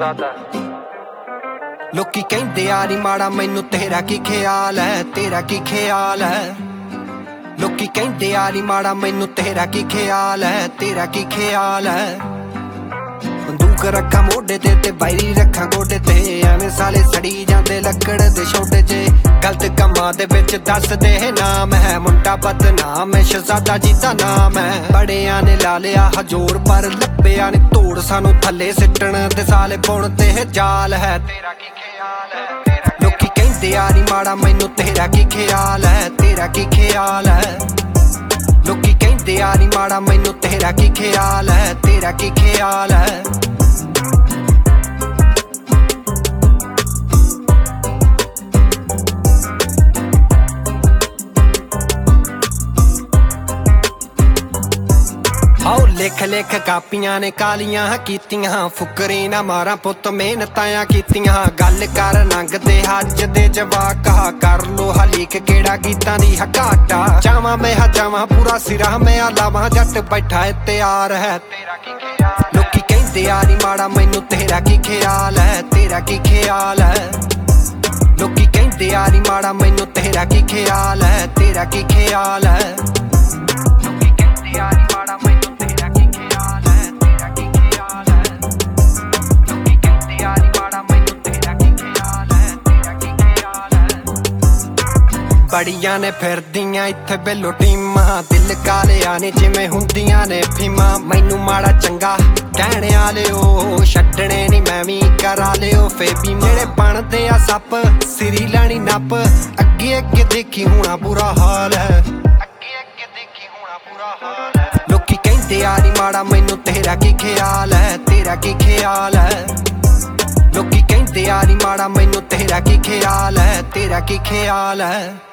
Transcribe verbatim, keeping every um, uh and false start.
शहजादा। लोकी कहंदे यारी माड़ा मैनू तेरा की ख्याल है, तेरा की ख्याल है। लोकी कहंदे यारी माड़ा मैनू तेरा की ख्याल है, तेरा की ख्याल है। बंदूक रखा मोढे ते ते बायरी रखा गोडे ते, एवें साले सड़ी जांदे लकड़ दे छोटे जे। गलत कम्मां दे विच दसदे नाम है, मुंडा बदनाम है, शहजादा जी दा नाम है। बड़ियां ने ला लिया हजोर पर लब्बिया ने तोड़, सानू थल्ले सिट्टण दे साले बुणदे जाल है, तेरा की ख्याल है। लोकी कहंदे यारी माड़ा मैनू तेरा की ख्याल है, तेरा की ख्याल है। लोकी कहंदे यारी माड़ा मैनू तेरा की ख्याल है, तेरा की ख्याल है। आओ लिख लिख कापियां ने कालियां कीतियां, फुकरे ना मारा पुत मेहनतां कीतियां। गल कर नंग दे हज दे जवाक, कर लो हलीक केड़ा गीतां दी हकाटा। जावां मैं जावां पूरा सिरा मैं लावां, जट बैठा है तैयार है, तेरा की ख्याल। लोकी कहंदे यारी माड़ा मैनू तेरा की ख्याल है, तेरा की ख्याल है। लोकी कहंदे यारी माड़ा मैनू तेरा की ख्याल है, तेरा की ख्याल है। लोकी कहंदे यारी माड़ा मैनू बड़ियां ने फिरदियां इत्थे बेलो टीमां, दिल कालिया ने जिवें हुंदियां ने फीमां। मैनू माड़ा चंगा कहने आले ओ, छड्डने नी मैं भी करा लिओ फेबी। जेड़े बनदे आ सप सिरी लैनी नप, अगे अगे देखी होना बुरा हाल है, अगे अगे देखी होना बुरा हाल है। लोकी कहंदे यारी माड़ा मैनू तेरा की ख्याल है, तेरा की ख्याल है। लोकी कहंदे यारी माड़ा मैनू तेरा की ख्याल है, तेरा की ख्याल है।